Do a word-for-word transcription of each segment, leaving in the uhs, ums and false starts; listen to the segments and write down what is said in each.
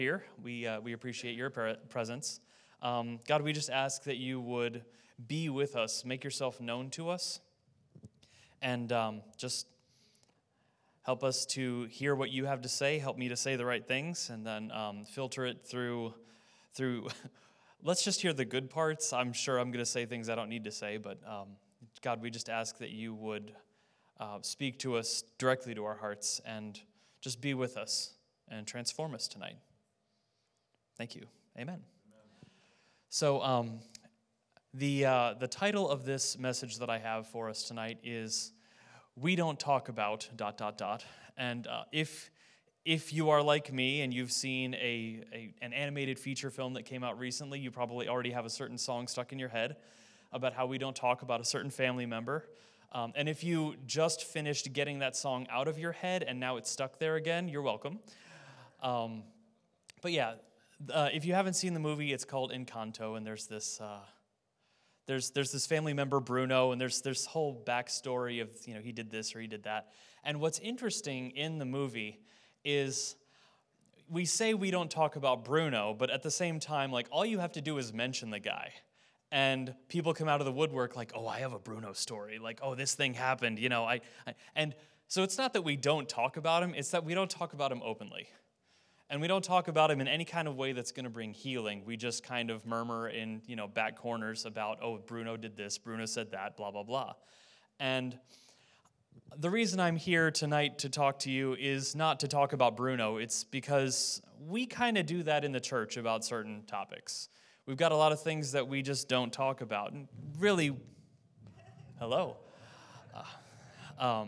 Here, we uh, we appreciate your pre- presence. Um, God, we just ask that you would be with us, make yourself known to us, and um, just help us to hear what you have to say. Help me to say the right things, and then um, filter it through through. Let's just hear the good parts. I'm sure I'm going to say things I don't need to say, but um, God, we just ask that you would uh, speak to us directly to our hearts and just be with us and transform us tonight. Thank you. Amen. Amen. So um, the uh, the title of this message that I have for us tonight is "We Don't Talk About dot dot dot." And uh, if if you are like me and you've seen a, a an animated feature film that came out recently, you probably already have a certain song stuck in your head about how we don't talk about a certain family member. Um, and if you just finished getting that song out of your head and now it's stuck there again, you're welcome. Um, but yeah. Uh, if you haven't seen the movie, it's called Encanto, and there's this uh, there's there's this family member Bruno, and there's there's whole backstory of you know he did this or he did that. And what's interesting in the movie is we say we don't talk about Bruno, but at the same time, like all you have to do is mention the guy, and people come out of the woodwork like, oh, I have a Bruno story, like oh this thing happened, you know I, I and so it's not that we don't talk about him, it's that we don't talk about him openly. And we don't talk about him in any kind of way that's going to bring healing. We just kind of murmur in, you know, back corners about, oh, Bruno did this, Bruno said that, blah, blah, blah. And the reason I'm here tonight to talk to you is not to talk about Bruno. It's because we kind of do that in the church about certain topics. We've got a lot of things that we just don't talk about. And really, hello. Uh, um,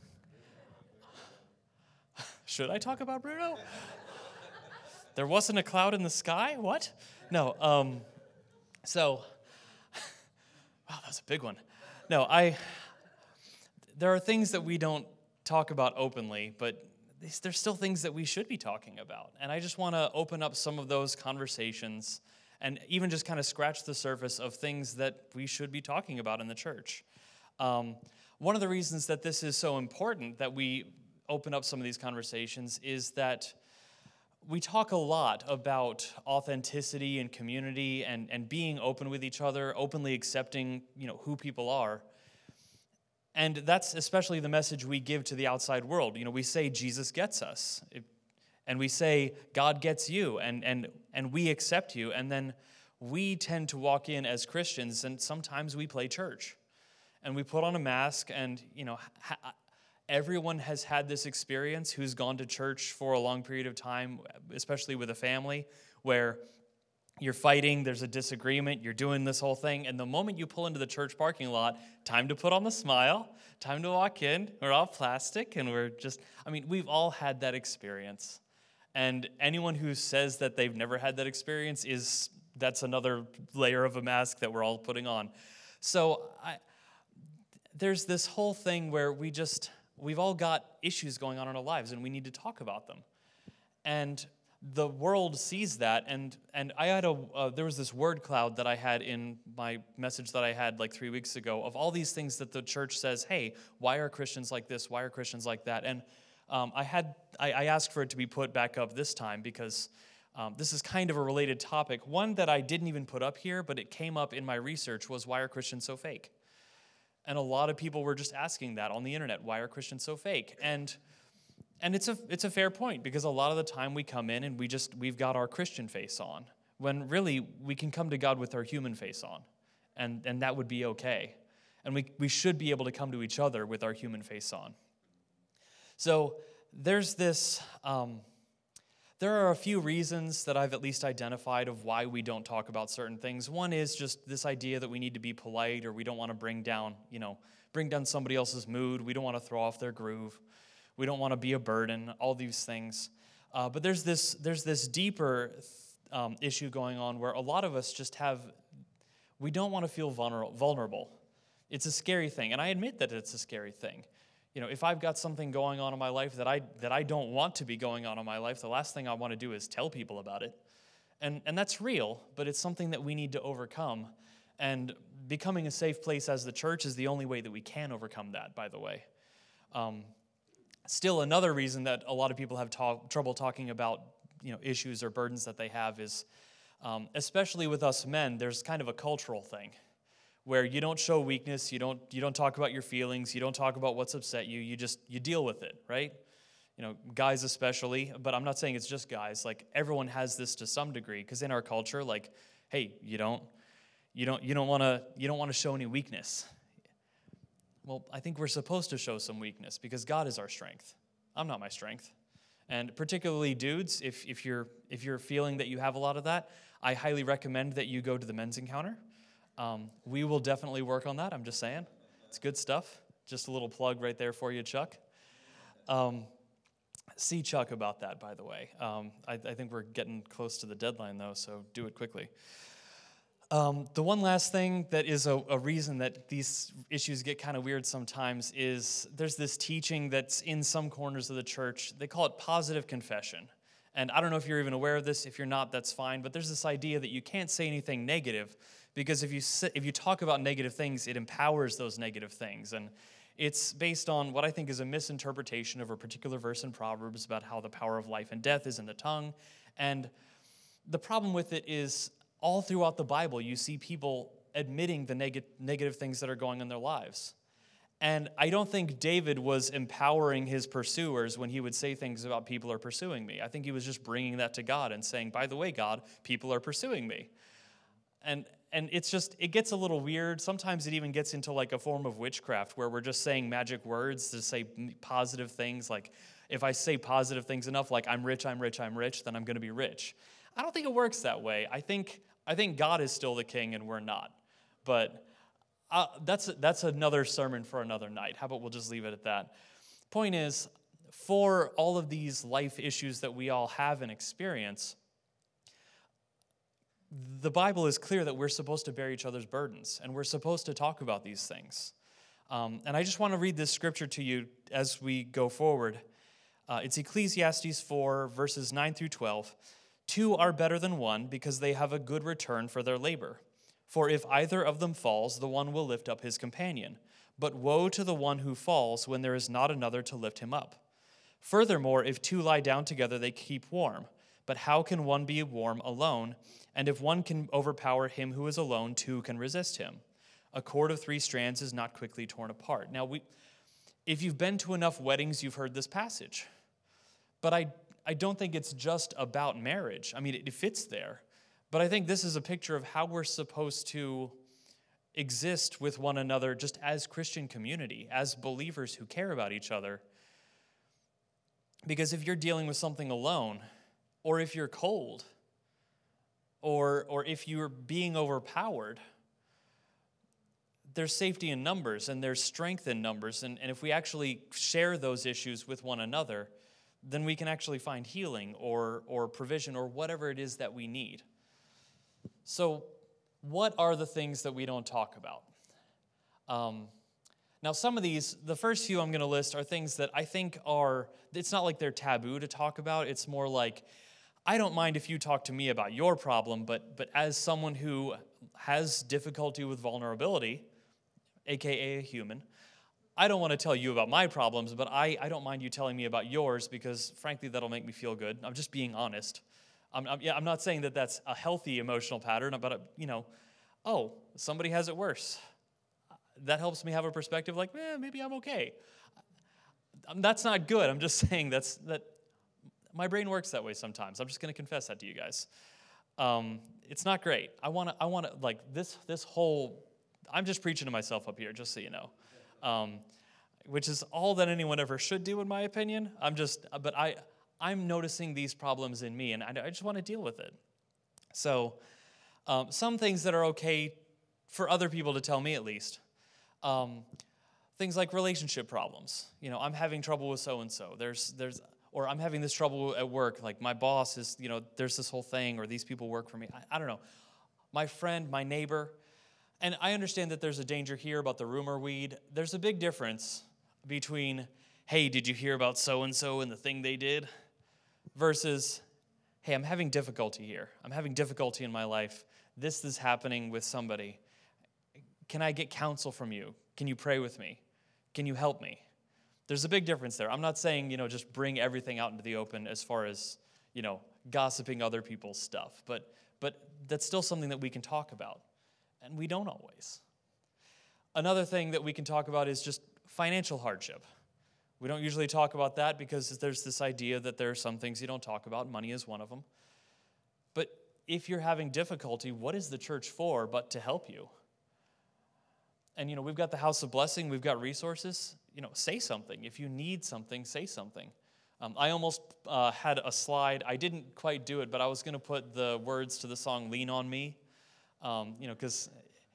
should I talk about Bruno? There wasn't a cloud in the sky? What? No, um, so, wow, that was a big one. No, I, there are things that we don't talk about openly, but there's still things that we should be talking about. And I just want to open up some of those conversations and even just kind of scratch the surface of things that we should be talking about in the church. Um, one of the reasons that this is so important that we open up some of these conversations is that we talk a lot about authenticity and community and, and being open with each other, openly accepting, you know, who people are. And that's especially the message we give to the outside world. You know, we say Jesus gets us. It, and we say God gets you and, and, and we accept you. And then we tend to walk in as Christians and sometimes we play church. And we put on a mask and, you know, ha- everyone has had this experience who's gone to church for a long period of time, especially with a family, where you're fighting, there's a disagreement, you're doing this whole thing, and the moment you pull into the church parking lot, time to put on the smile, time to walk in, we're all plastic, and we're just, I mean, we've all had that experience. And anyone who says that they've never had that experience is, that's another layer of a mask that we're all putting on. So I, there's this whole thing where we just, we've all got issues going on in our lives, and we need to talk about them. And the world sees that, and and I had a, uh, there was this word cloud that I had in my message that I had like three weeks ago of all these things that the church says, hey, why are Christians like this? Why are Christians like that? And um, I had, I, I asked for it to be put back up this time because um, this is kind of a related topic. One that I didn't even put up here, but it came up in my research was, why are Christians so fake? And a lot of people were just asking that on the internet. Why are Christians so fake? And and it's a it's a fair point because a lot of the time we come in and we just we've got our Christian face on when really we can come to God with our human face on, and and that would be okay. And we we should be able to come to each other with our human face on. So there's this. Um, There are a few reasons that I've at least identified of why we don't talk about certain things. One is just this idea that we need to be polite, or we don't want to bring down, you know, bring down somebody else's mood. We don't want to throw off their groove. We don't want to be a burden, all these things. Uh, but there's this there's this deeper um, issue going on where a lot of us just have, we don't want to feel vulnerable. It's a scary thing, and I admit that it's a scary thing. You know, if I've got something going on in my life that I that I don't want to be going on in my life, the last thing I want to do is tell people about it. And and that's real, but it's something that we need to overcome. And becoming a safe place as the church is the only way that we can overcome that, by the way. Um, still, another reason that a lot of people have talk, trouble talking about you know, issues or burdens that they have is, um, especially with us men, there's kind of a cultural thing where you don't show weakness, you don't you don't talk about your feelings, you don't talk about what's upset you, you just you deal with it, right? You know, guys especially, but I'm not saying it's just guys. Like everyone has this to some degree, because in our culture, like, hey, you don't you don't you don't want to you don't want to show any weakness. Well, I think we're supposed to show some weakness because God is our strength. I'm not my strength. And particularly dudes, if if you're if you're feeling that you have a lot of that, I highly recommend that you go to the men's encounter. Um, we will definitely work on that. I'm just saying. It's good stuff. Just a little plug right there for you, Chuck. Um, see Chuck about that, by the way. Um, I, I think we're getting close to the deadline, though, so do it quickly. Um, the one last thing that is a, a reason that these issues get kind of weird sometimes is there's this teaching that's in some corners of the church. They call it positive confession. And I don't know if you're even aware of this. If you're not, that's fine. But there's this idea that you can't say anything negative because if you if you talk about negative things, it empowers those negative things. And it's based on what I think is a misinterpretation of a particular verse in Proverbs about how the power of life and death is in the tongue. And the problem with it is all throughout the Bible, you see people admitting the neg- negative things that are going on in their lives. And I don't think David was empowering his pursuers when he would say things about people are pursuing me. I think he was just bringing that to God and saying, by the way, God, people are pursuing me. And and it's just, it gets a little weird. Sometimes it even gets into like a form of witchcraft where we're just saying magic words to say positive things. Like if I say positive things enough, like I'm rich, I'm rich, I'm rich, then I'm going to be rich. I don't think it works that way. I think I think God is still the king and we're not. But uh, that's that's another sermon for another night. How about we'll just leave it at that? Point is, for all of these life issues that we all have and experience, the Bible is clear that we're supposed to bear each other's burdens, and we're supposed to talk about these things. Um, and I just want to read this scripture to you as we go forward. Uh, it's Ecclesiastes four, verses nine through twelve. Two are better than one because they have a good return for their labor. For if either of them falls, the one will lift up his companion. But woe to the one who falls when there is not another to lift him up. Furthermore, if two lie down together, they keep warm. But how can one be warm alone? And if one can overpower him who is alone, two can resist him. A cord of three strands is not quickly torn apart. Now, we, if you've been to enough weddings, you've heard this passage. But I, I don't think it's just about marriage. I mean, it, it fits there. But I think this is a picture of how we're supposed to exist with one another just as Christian community, as believers who care about each other. Because if you're dealing with something alone, or if you're cold, or or if you're being overpowered, there's safety in numbers and there's strength in numbers. And, and if we actually share those issues with one another, then we can actually find healing or or provision or whatever it is that we need. So what are the things that we don't talk about? Um, now, some of these, the first few I'm going to list are things that I think are, it's not like they're taboo to talk about. It's more like, I don't mind if you talk to me about your problem, but but as someone who has difficulty with vulnerability, a k a a human, I don't want to tell you about my problems, but I, I don't mind you telling me about yours because, frankly, that'll make me feel good. I'm just being honest. I'm, I'm, yeah, I'm not saying that that's a healthy emotional pattern, but, you know, oh, somebody has it worse. That helps me have a perspective like, eh, maybe I'm okay. That's not good. I'm just saying that's that. My brain works that way sometimes. I'm just going to confess that to you guys. Um, it's not great. I want to, I want to, like, this this whole, I'm just preaching to myself up here, just so you know, um, which is all that anyone ever should do, in my opinion. I'm just, but I, I'm noticing these problems in me, and I, I just want to deal with it. So um, some things that are okay for other people to tell me, at least. Um, things like relationship problems. You know, I'm having trouble with so-and-so. There's, there's, or I'm having this trouble at work, like my boss is, you know, there's this whole thing, or these people work for me. I, I don't know. My friend, my neighbor, and I understand that there's a danger here about the rumor weed. There's a big difference between, hey, did you hear about so-and-so and the thing they did? Versus, hey, I'm having difficulty here. I'm having difficulty in my life. This is happening with somebody. Can I get counsel from you? Can you pray with me? Can you help me? There's a big difference there. I'm not saying, you know, just bring everything out into the open as far as, you know, gossiping other people's stuff, but but that's still something that we can talk about, and we don't always. Another thing that we can talk about is just financial hardship. We don't usually talk about that because there's this idea that there are some things you don't talk about. Money is one of them. But if you're having difficulty, what is the church for but to help you? And, you know, we've got the House of Blessing. We've got resources. You know, say something. If you need something, say something. Um, I almost uh, had a slide. I didn't quite do it, but I was going to put the words to the song Lean on Me. Um, you know, because,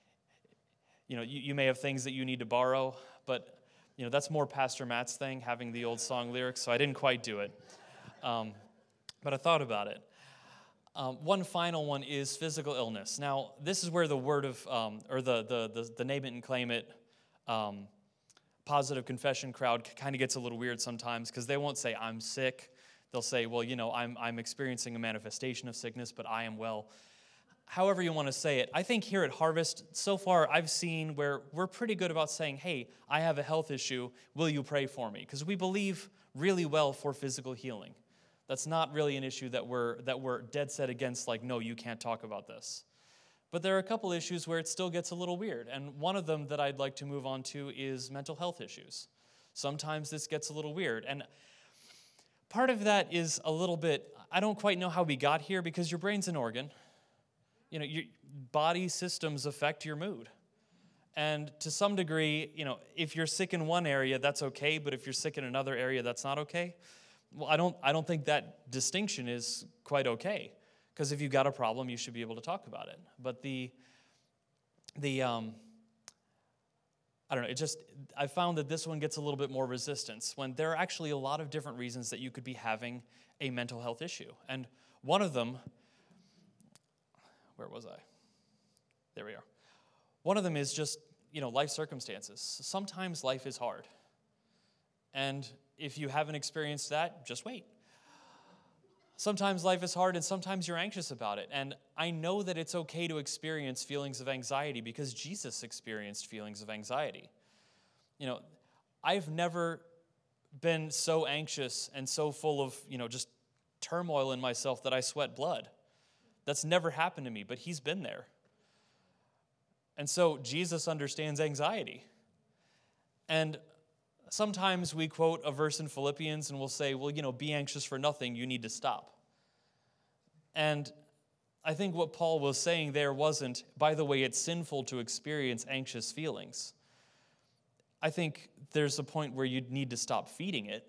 you know, you, you may have things that you need to borrow, but, you know, that's more Pastor Matt's thing, having the old song lyrics, so I didn't quite do it. Um, but I thought about it. Um, one final one is physical illness. Now, this is where the word of, um, or the, the the the name it and claim it um, positive confession crowd kind of gets a little weird sometimes because they won't say, I'm sick. They'll say, well, you know, I'm I'm experiencing a manifestation of sickness, but I am well. However you want to say it. I think here at Harvest, so far I've seen where we're pretty good about saying, hey, I have a health issue. Will you pray for me? Because we believe really well for physical healing. That's not really an issue that we're that we're dead set against, like, no, you can't talk about this. But there are a couple issues where it still gets a little weird. And one of them that I'd like to move on to is mental health issues. Sometimes this gets a little weird. And part of that is a little bit, I don't quite know how we got here because your brain's an organ. You know, your body systems affect your mood. And to some degree, you know, if you're sick in one area, that's okay. But if you're sick in another area, that's not okay. Well, I don't I don't think that distinction is quite okay, because if you've got a problem, you should be able to talk about it. But the the um, I don't know, it just I found that this one gets a little bit more resistance when there are actually a lot of different reasons that you could be having a mental health issue. And one of them, where was I? There we are. One of them is just, you know, life circumstances. Sometimes life is hard. And if you haven't experienced that, just wait. Sometimes life is hard and sometimes you're anxious about it. And I know that it's okay to experience feelings of anxiety because Jesus experienced feelings of anxiety. You know, I've never been so anxious and so full of, you know, just turmoil in myself that I sweat blood. That's never happened to me, but he's been there. And so Jesus understands anxiety. And sometimes we quote a verse in Philippians and we'll say, well, you know, be anxious for nothing, you need to stop. And I think what Paul was saying there wasn't, by the way, it's sinful to experience anxious feelings. I think there's a point where you need to stop feeding it.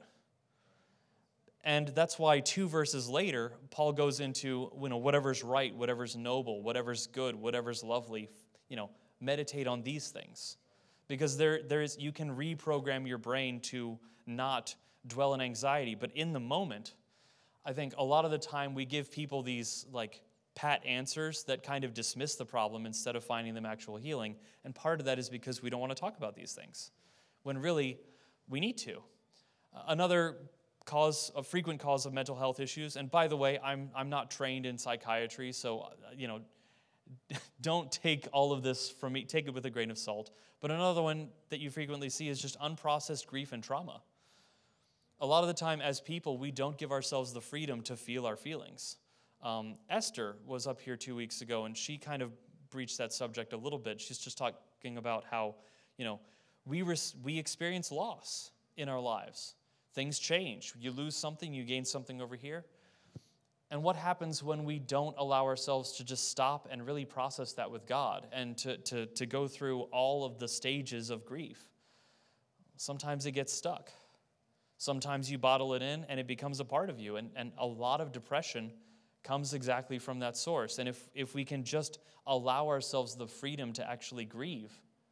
And that's why two verses later, Paul goes into, you know, whatever's right, whatever's noble, whatever's good, whatever's lovely, you know, meditate on these things. Because there, there is, you can reprogram your brain to not dwell in anxiety. But in the moment, I think a lot of the time we give people these like pat answers that kind of dismiss the problem instead of finding them actual healing. And part of that is because we don't want to talk about these things, when really we need to. Another cause, a frequent cause of mental health issues, and by the way, I'm I'm not trained in psychiatry, so you know, don't take all of this from me, take it with a grain of salt. But another one that you frequently see is just unprocessed grief and trauma. A lot of the time as people, we don't give ourselves the freedom to feel our feelings. Um, Esther was up here two weeks ago, and she kind of breached that subject a little bit. She's just talking about how, you know, we res- we experience loss in our lives. Things change. You lose something, you gain something over here. And what happens when we don't allow ourselves to just stop and really process that with God and to, to, to go through all of the stages of grief? Sometimes it gets stuck. Sometimes you bottle it in and it becomes a part of you. And, and a lot of depression comes exactly from that source. And if, if we can just allow ourselves the freedom to actually grieve,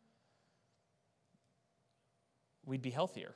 we'd be healthier.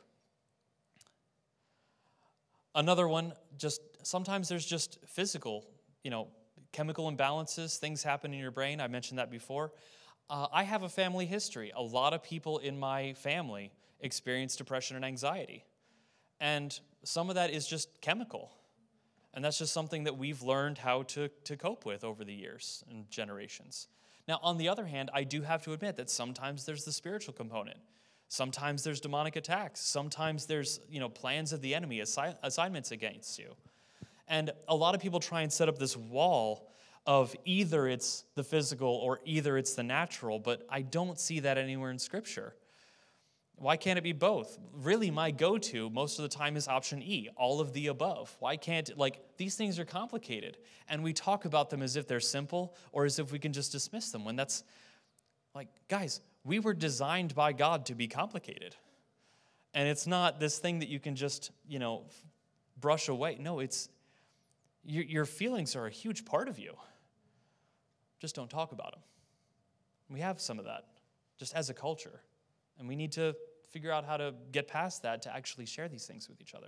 Another one, just sometimes there's just physical, you know, chemical imbalances, things happen in your brain. I mentioned that before. Uh, I have a family history. A lot of people in my family experience depression and anxiety. And some of that is just chemical. And that's just something that we've learned how to, to cope with over the years and generations. Now, on the other hand, I do have to admit that sometimes there's the spiritual component. Sometimes there's demonic attacks. Sometimes there's, you know, plans of the enemy, assi- assignments against you. And a lot of people try and set up this wall of either it's the physical or either it's the natural, but I don't see that anywhere in Scripture. Why can't it be both? Really, my go-to most of the time is option E, all of the above. Why can't, like, these things are complicated, and we talk about them as if they're simple or as if we can just dismiss them, when that's, like, guys, we were designed by God to be complicated. And it's not this thing that you can just, you know, brush away. No, it's, your, your feelings are a huge part of you. Just don't talk about them. We have some of that, just as a culture. And we need to figure out how to get past that to actually share these things with each other.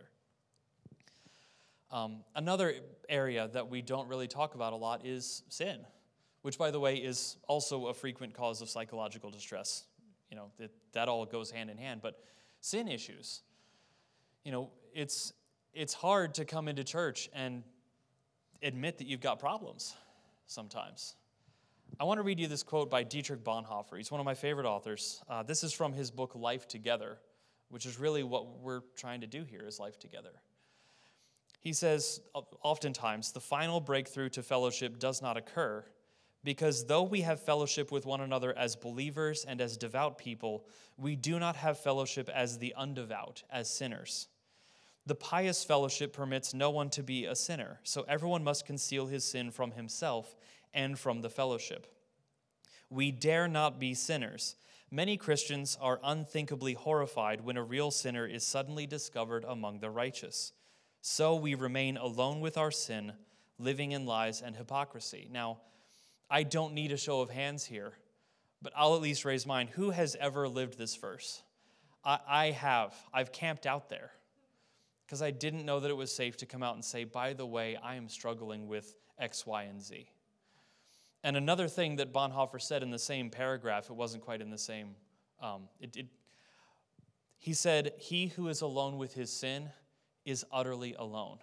Um, another area that we don't really talk about a lot is sin, which, by the way, is also a frequent cause of psychological distress. You know, that, that all goes hand in hand. But sin issues, you know, it's it's hard to come into church and admit that you've got problems sometimes. I want to read you this quote by Dietrich Bonhoeffer. He's one of my favorite authors. Uh, this is from his book, Life Together, which is really what we're trying to do here, is life together. He says, oftentimes, the final breakthrough to fellowship does not occur because though we have fellowship with one another as believers and as devout people, we do not have fellowship as the undevout, as sinners. The pious fellowship permits no one to be a sinner, so everyone must conceal his sin from himself and from the fellowship. We dare not be sinners. Many Christians are unthinkably horrified when a real sinner is suddenly discovered among the righteous. So we remain alone with our sin, living in lies and hypocrisy. Now, I don't need a show of hands here, but I'll at least raise mine. Who has ever lived this verse? I, I have. I've camped out there because I didn't know that it was safe to come out and say, by the way, I am struggling with X, Y, and Z. And another thing that Bonhoeffer said in the same paragraph, it wasn't quite in the same, um, it, it, he said, he who is alone with his sin is utterly alone.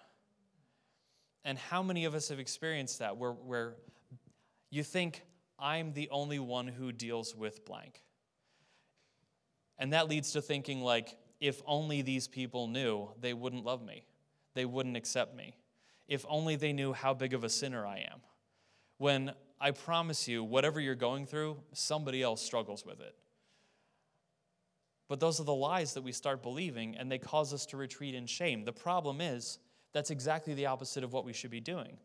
And how many of us have experienced that, where, where you think, I'm the only one who deals with blank. And that leads to thinking like, if only these people knew, they wouldn't love me. They wouldn't accept me. If only they knew how big of a sinner I am. When I promise you, whatever you're going through, somebody else struggles with it. But those are the lies that we start believing, and they cause us to retreat in shame. The problem is, that's exactly the opposite of what we should be doing.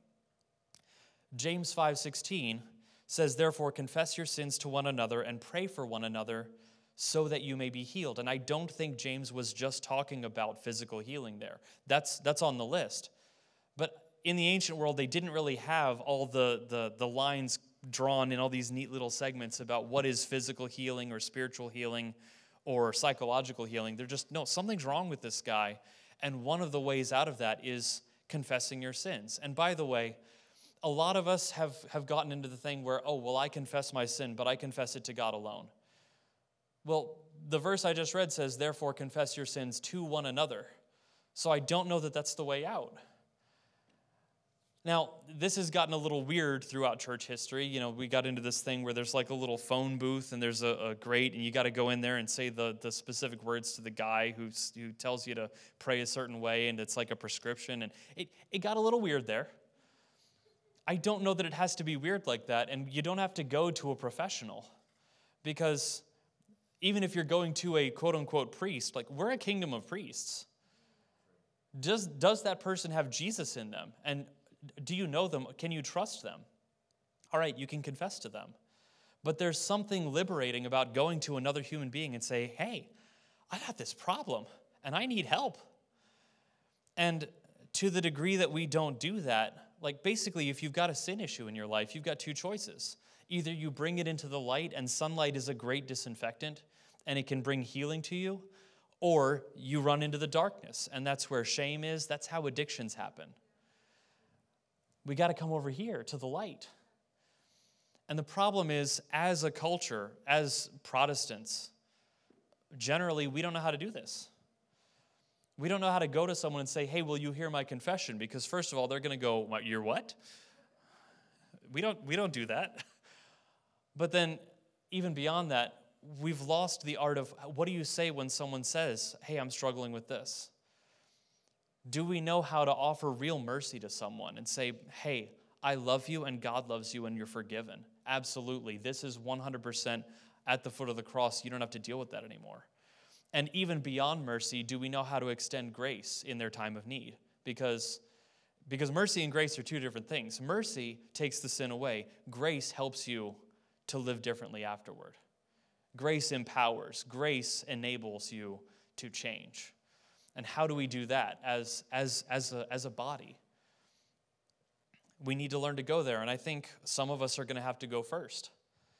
James five sixteen says, therefore, confess your sins to one another and pray for one another so that you may be healed. And I don't think James was just talking about physical healing there. That's, that's on the list. But in the ancient world, they didn't really have all the, the, the lines drawn in all these neat little segments about what is physical healing or spiritual healing or psychological healing. They're just, no, something's wrong with this guy. And one of the ways out of that is confessing your sins. And by the way, a lot of us have, have gotten into the thing where, oh, well, I confess my sin, but I confess it to God alone. Well, the verse I just read says, therefore, confess your sins to one another. So I don't know that that's the way out. Now, this has gotten a little weird throughout church history. You know, we got into this thing where there's like a little phone booth and there's a, a grate and you got to go in there and say the, the specific words to the guy who's, who tells you to pray a certain way, and it's like a prescription. And it, it got a little weird there. I don't know that it has to be weird like that, and you don't have to go to a professional, because even if you're going to a quote-unquote priest, like we're a kingdom of priests. Does, does that person have Jesus in them? And do you know them? Can you trust them? All right, you can confess to them. But there's something liberating about going to another human being and say, hey, I got this problem and I need help. And to the degree that we don't do that, like basically if you've got a sin issue in your life, you've got two choices. Either you bring it into the light, and sunlight is a great disinfectant and it can bring healing to you, or you run into the darkness, and that's where shame is. That's how addictions happen. We got to come over here to the light. And the problem is, as a culture, as Protestants, generally we don't know how to do this. We don't know how to go to someone and say, hey, will you hear my confession? Because first of all, they're going to go, what, you're what? We don't, we don't do that. But then even beyond that, we've lost the art of what do you say when someone says, hey, I'm struggling with this? Do we know how to offer real mercy to someone and say, hey, I love you and God loves you and you're forgiven? Absolutely. This is one hundred percent at the foot of the cross. You don't have to deal with that anymore. And even beyond mercy, do we know how to extend grace in their time of need? Because, because mercy and grace are two different things. Mercy takes the sin away. Grace helps you to live differently afterward. Grace empowers. Grace enables you to change. And how do we do that as, as, as, a, as a body? We need to learn to go there, and I think some of us are going to have to go first.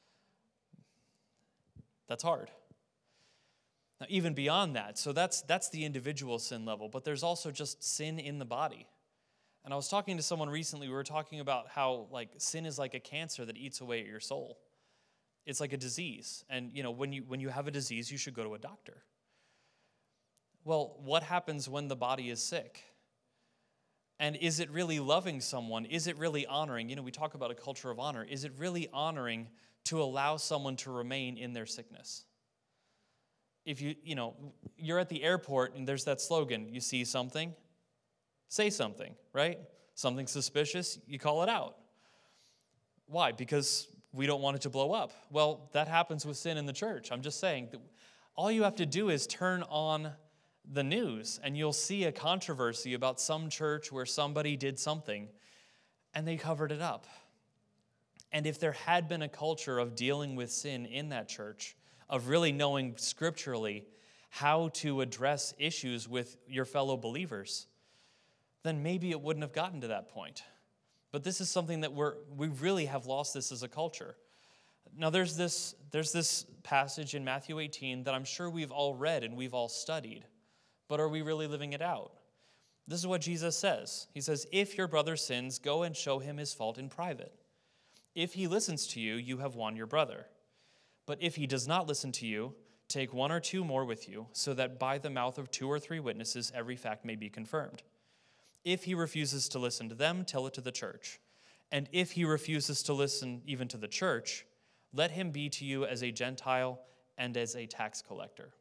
That's hard. Now, even beyond that, so that's that's the individual sin level, but there's also just sin in the body. And I was talking to someone recently, we were talking about how like sin is like a cancer that eats away at your soul. It's like a disease. And you know, when you when you have a disease, you should go to a doctor. Well, what happens when the body is sick? And is it really loving someone? Is it really honoring? You know, we talk about a culture of honor. Is it really honoring to allow someone to remain in their sickness? If you, you know, you're at the airport and there's that slogan, you see something, say something, right? Something suspicious, you call it out. Why? Because we don't want it to blow up. Well, that happens with sin in the church. I'm just saying, that all you have to do is turn on the news and you'll see a controversy about some church where somebody did something and they covered it up. And if there had been a culture of dealing with sin in that church, of really knowing scripturally how to address issues with your fellow believers, then maybe it wouldn't have gotten to that point. But this is something that we're we really have lost this as a culture. Now there's this there's this passage in Matthew eighteen that I'm sure we've all read and we've all studied, but are we really living it out? This is what Jesus says. He says, if your brother sins, go and show him his fault in private. If he listens to you, you have won your brother. But if he does not listen to you, take one or two more with you, so that by the mouth of two or three witnesses every fact may be confirmed. If he refuses to listen to them, tell it to the church. And if he refuses to listen even to the church, let him be to you as a Gentile and as a tax collector.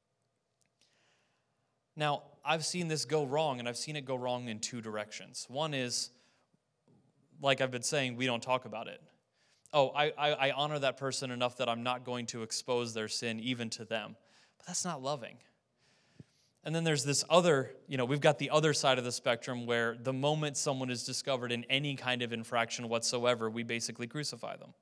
Now, I've seen this go wrong, and I've seen it go wrong in two directions. One is, like I've been saying, we don't talk about it. Oh, I, I, I honor that person enough that I'm not going to expose their sin even to them. But that's not loving. And then there's this other, you know, we've got the other side of the spectrum where the moment someone is discovered in any kind of infraction whatsoever, we basically crucify them.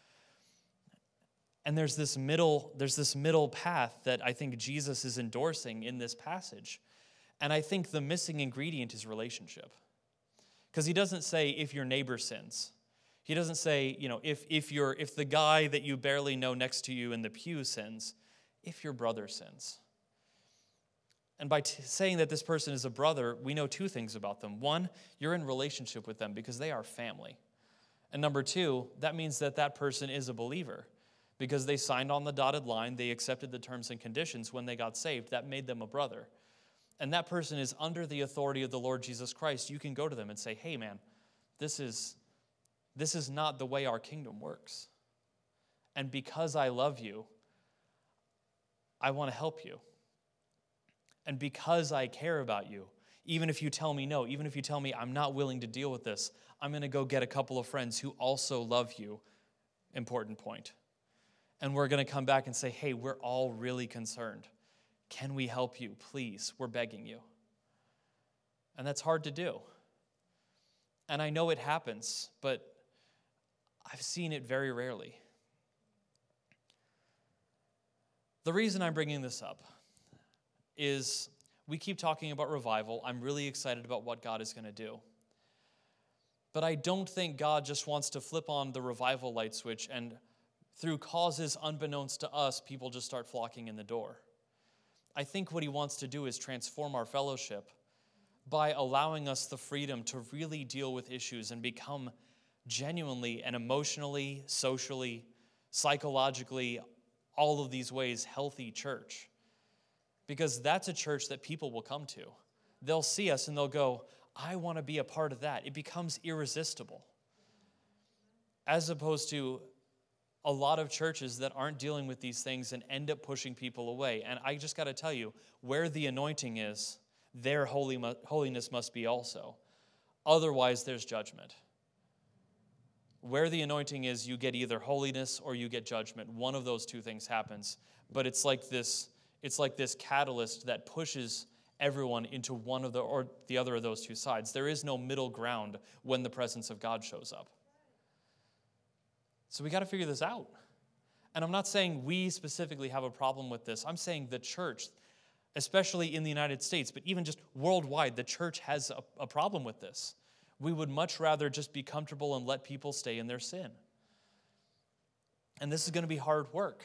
And there's this middle, there's this middle path that I think Jesus is endorsing in this passage. And I think the missing ingredient is relationship. Because he doesn't say if your neighbor sins. He doesn't say, you know, if if you're if the guy that you barely know next to you in the pew sins, if your brother sins. And by t- saying that this person is a brother, we know two things about them. One, you're in relationship with them because they are family. And number two, that means that that person is a believer because they signed on the dotted line, they accepted the terms and conditions when they got saved. That made them a brother. And that person is under the authority of the Lord Jesus Christ. You can go to them and say, hey man, this is... This is not the way our kingdom works. And because I love you, I want to help you. And because I care about you, even if you tell me no, even if you tell me I'm not willing to deal with this, I'm going to go get a couple of friends who also love you. Important point. And we're going to come back and say, hey, we're all really concerned. Can we help you? Please, we're begging you. And that's hard to do. And I know it happens, but I've seen it very rarely. The reason I'm bringing this up is we keep talking about revival. I'm really excited about what God is going to do. But I don't think God just wants to flip on the revival light switch and through causes unbeknownst to us, people just start flocking in the door. I think what he wants to do is transform our fellowship by allowing us the freedom to really deal with issues and become genuinely and emotionally, socially, psychologically, all of these ways, healthy church. Because that's a church that people will come to. They'll see us and they'll go, I want to be a part of that. It becomes irresistible. As opposed to a lot of churches that aren't dealing with these things and end up pushing people away. And I just got to tell you, where the anointing is, their holy mu- holiness must be also. Otherwise, there's judgment. Where the anointing is, you get either holiness or you get judgment. One of those two things happens. But it's like this, it's like this catalyst that pushes everyone into one of the or the other of those two sides. There is no middle ground when the presence of God shows up. So we got to figure this out. And I'm not saying we specifically have a problem with this. I'm saying the church, especially in the United States, but even just worldwide, the church has a, a problem with this. We would much rather just be comfortable and let people stay in their sin. And this is going to be hard work.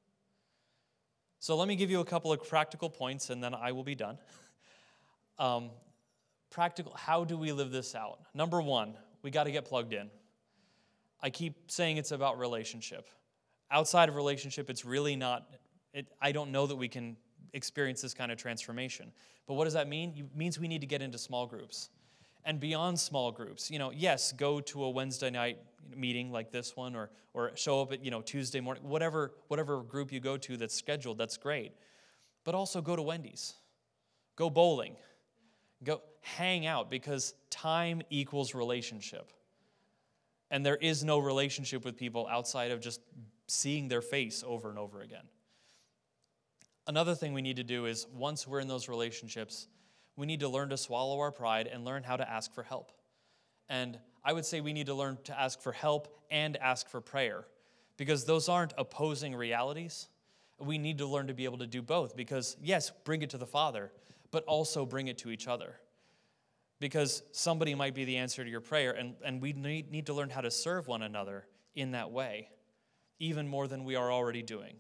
So let me give you a couple of practical points, and then I will be done. Um, practical, how do we live this out? Number one, we got to get plugged in. I keep saying it's about relationship. Outside of relationship, it's really not, it, I don't know that we can experience this kind of transformation. But what does that mean? It means we need to get into small groups. And beyond small groups, you know, yes, go to a Wednesday night meeting like this one, or or show up at, you know, Tuesday morning, whatever whatever group you go to that's scheduled, that's great. But also go to Wendy's, go bowling, go hang out, because time equals relationship. And there is no relationship with people outside of just seeing their face over and over again. Another thing we need to do is, once we're in those relationships, we need to learn to swallow our pride and learn how to ask for help. And I would say we need to learn to ask for help and ask for prayer, because those aren't opposing realities. We need to learn to be able to do both, because yes, bring it to the Father, but also bring it to each other. Because somebody might be the answer to your prayer, and, and we need, need to learn how to serve one another in that way, even more than we are already doing.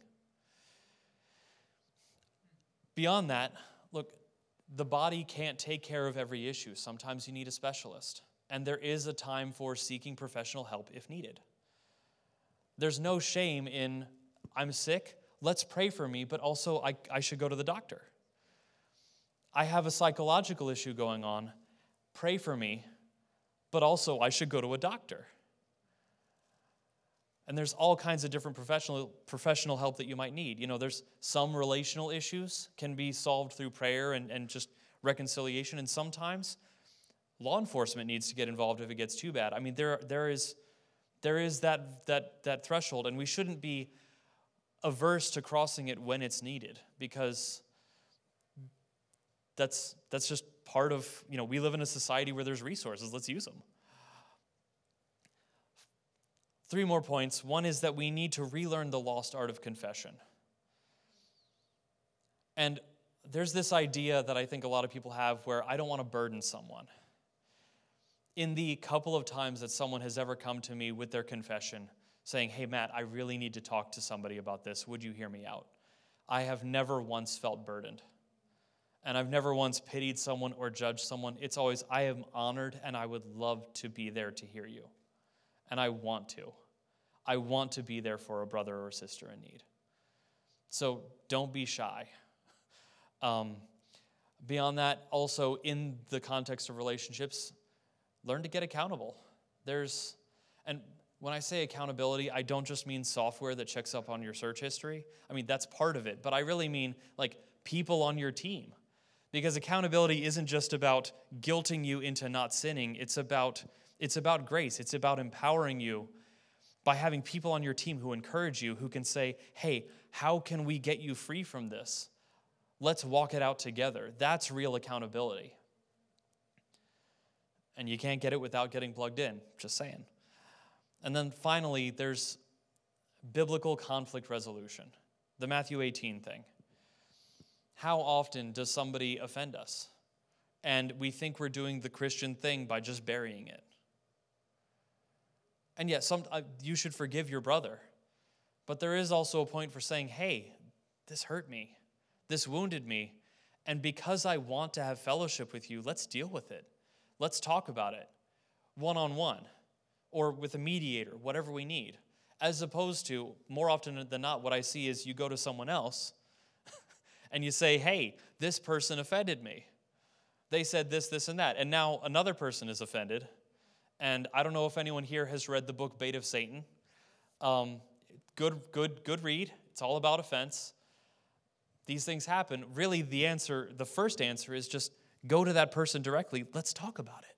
Beyond that, look, the body can't take care of every issue. Sometimes you need a specialist. And there is a time for seeking professional help if needed. There's no shame in, I'm sick, let's pray for me, but also I, I should go to the doctor. I have a psychological issue going on, pray for me, but also I should go to a doctor. And there's all kinds of different professional professional help that you might need. You know, there's some relational issues can be solved through prayer and, and just reconciliation. And sometimes law enforcement needs to get involved if it gets too bad. I mean, there there is there is that that that threshold, and we shouldn't be averse to crossing it when it's needed, because that's that's just part of, you know, we live in a society where there's resources. Let's use them. Three more points. One is that we need to relearn the lost art of confession. And there's this idea that I think a lot of people have where I don't want to burden someone. In the couple of times that someone has ever come to me with their confession saying, hey, Matt, I really need to talk to somebody about this. Would you hear me out? I have never once felt burdened. And I've never once pitied someone or judged someone. It's always, I am honored and I would love to be there to hear you. And I want to. I want to be there for a brother or sister in need. So don't be shy. Um, beyond that, also in the context of relationships, learn to get accountable. There's, and when I say accountability, I don't just mean software that checks up on your search history. I mean, that's part of it. But I really mean like people on your team. Because accountability isn't just about guilting you into not sinning. It's about It's about grace. It's about empowering you by having people on your team who encourage you, who can say, hey, how can we get you free from this? Let's walk it out together. That's real accountability. And you can't get it without getting plugged in, just saying. And then finally, there's biblical conflict resolution, the Matthew eighteen thing. How often does somebody offend us? And we think we're doing the Christian thing by just burying it. And yet, some, uh, you should forgive your brother. But there is also a point for saying, hey, this hurt me. This wounded me. And because I want to have fellowship with you, let's deal with it. Let's talk about it one-on-one or with a mediator, whatever we need. As opposed to, more often than not, what I see is you go to someone else and you say, hey, this person offended me. They said this, this, and that. And now another person is offended. And I don't know if anyone here has read the book Bait of Satan. Um, good, good, good read. It's all about offense. These things happen. Really, the answer, the first answer is just Go to that person directly. Let's talk about it.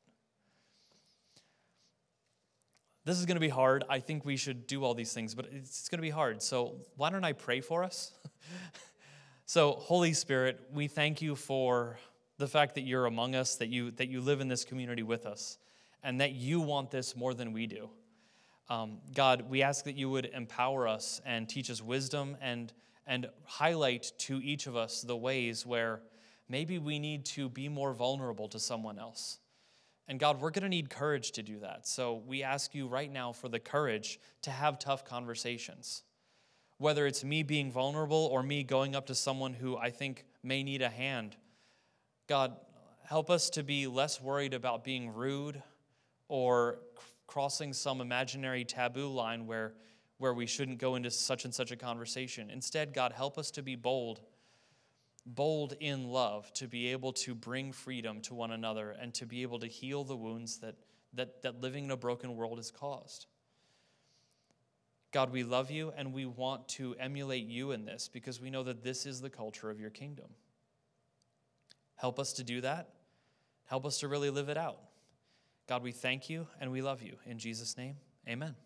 This is going to be hard. I think we should do all these things, but it's going to be hard. So why don't I pray for us? So, Holy Spirit, we thank you for the fact that you're among us, that you that you live in this community with us, and that you want this more than we do. Um, God, we ask that you would empower us and teach us wisdom and, and highlight to each of us the ways where maybe we need to be more vulnerable to someone else. And God, we're going to need courage to do that. So we ask you right now for the courage to have tough conversations. Whether it's me being vulnerable or me going up to someone who I think may need a hand. God, help us to be less worried about being rude or crossing some imaginary taboo line where, where we shouldn't go into such and such a conversation. Instead, God, help us to be bold, bold in love, to be able to bring freedom to one another and to be able to heal the wounds that, that, that living in a broken world has caused. God, we love you and we want to emulate you in this because we know that this is the culture of your kingdom. Help us to do that. Help us to really live it out. God, we thank you and we love you. In Jesus' name, amen.